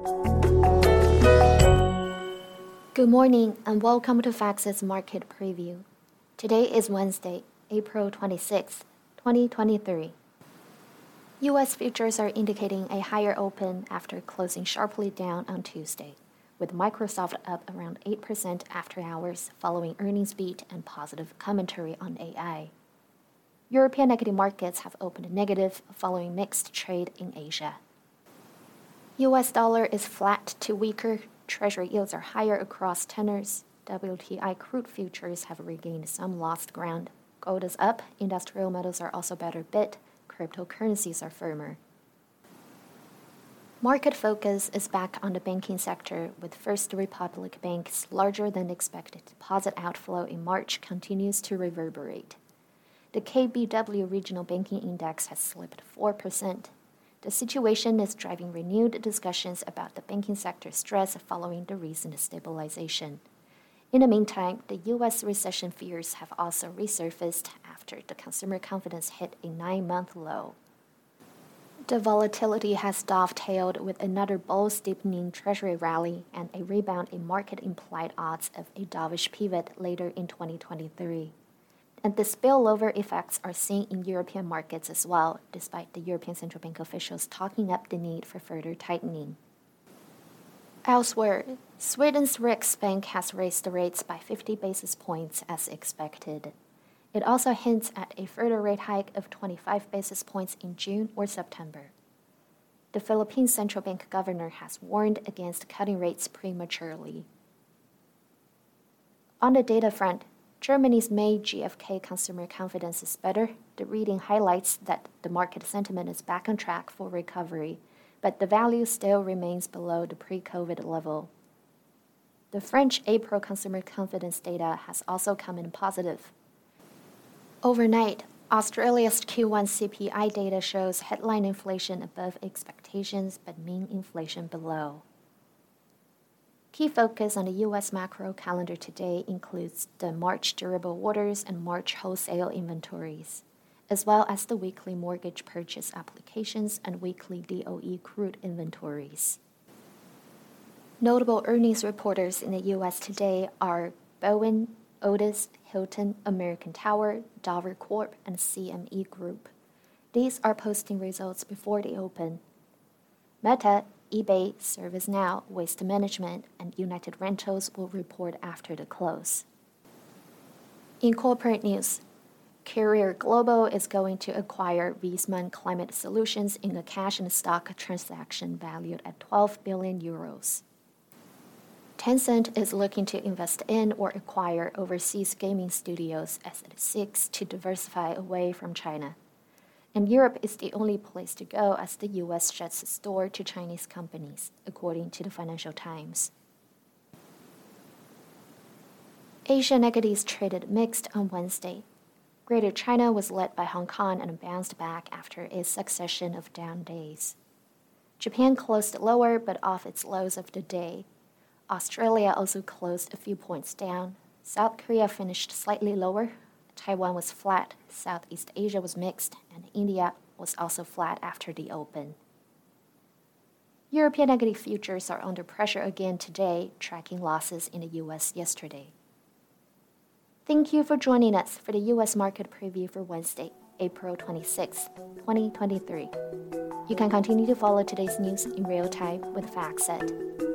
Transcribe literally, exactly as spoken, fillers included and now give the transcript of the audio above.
Good morning and welcome to FactSet's Market Preview. Today is Wednesday, April twenty-sixth, twenty twenty-three. U S futures are indicating a higher open after closing sharply down on Tuesday, with Microsoft up around eight percent after hours following earnings beat and positive commentary on A I. European equity markets have opened negative following mixed trade in Asia. U S dollar is flat to weaker. Treasury yields are higher across tenors. W T I crude futures have regained some lost ground. Gold is up. Industrial metals are also better bid. Cryptocurrencies are firmer. Market focus is back on the banking sector, with First Republic Bank's larger than expected deposit outflow in March continues to reverberate. The K B W Regional Banking Index has slipped four percent. The situation is driving renewed discussions about the banking sector stress following the recent stabilization. In the meantime, the U S recession fears have also resurfaced after the consumer confidence hit a nine-month low. The volatility has dovetailed with another bull-steepening Treasury rally and a rebound in market-implied odds of a dovish pivot later in twenty twenty-three. And the spillover effects are seen in European markets as well, despite the European Central Bank officials talking up the need for further tightening. Elsewhere, Sweden's Riksbank has raised the rates by fifty basis points as expected. It also hints at a further rate hike of twenty-five basis points in June or September. The Philippine Central Bank governor has warned against cutting rates prematurely. On the data front, Germany's May G F K consumer confidence is better. The reading highlights that the market sentiment is back on track for recovery, but the value still remains below the pre-COVID level. The French April consumer confidence data has also come in positive. Overnight, Australia's Q one C P I data shows headline inflation above expectations but mean inflation below. Key focus on the U S macro calendar today includes the March durable orders and March wholesale inventories, as well as the weekly mortgage purchase applications and weekly D O E crude inventories. Notable earnings reporters in the U S today are Boeing, Otis, Hilton, American Tower, Dover Corp, and C M E Group. These are posting results before they open. Meta, eBay, ServiceNow, Waste Management, and United Rentals will report after the close. In corporate news, Carrier Global is going to acquire Viessmann Climate Solutions in a cash and stock transaction valued at twelve billion euros. Tencent is looking to invest in or acquire overseas gaming studios as it seeks to diversify away from China. And Europe is the only place to go as the U S shuts its door to Chinese companies, according to the Financial Times. Asian equities traded mixed on Wednesday. Greater China was led by Hong Kong and bounced back after a succession of down days. Japan closed lower but off its lows of the day. Australia also closed a few points down. South Korea finished slightly lower. Taiwan was flat, Southeast Asia was mixed, and India was also flat after the open. European equity futures are under pressure again today, tracking losses in the U S yesterday. Thank you for joining us for the U S Market Preview for Wednesday, April twenty-sixth, twenty twenty-three. You can continue to follow today's news in real time with FactSet.